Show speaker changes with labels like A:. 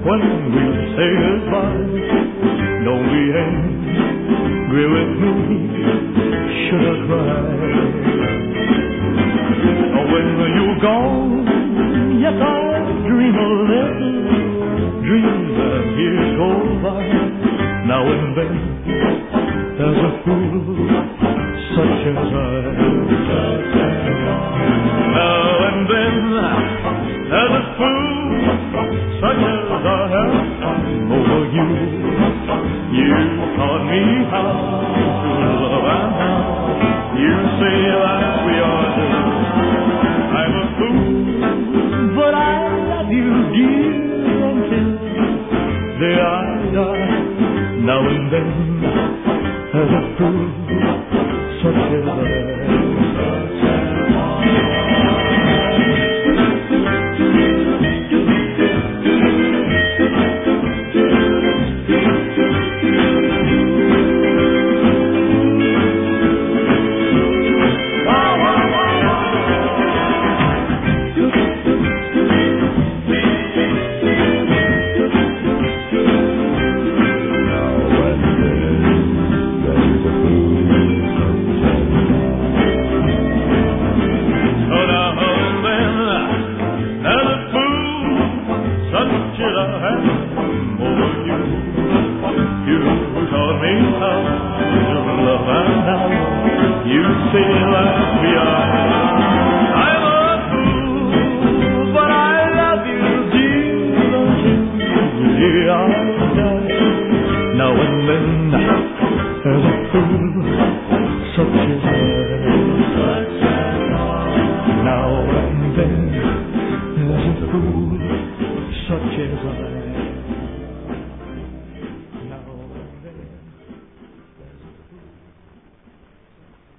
A: when we say goodbye. Don't be angry with me, should I cry? When you're gone, yes, I dream a little dream that years go by. Now and then, there's a fool such as I. Now and then, there's a fool such as I am over you. You taught me how to love, and now you say that we are two. I'm a fool, but I love you, dear, until the day I die. Now and then, as a fool, such as I. Now and then, there's a fool such as I. Now and then, there's a fool such as I.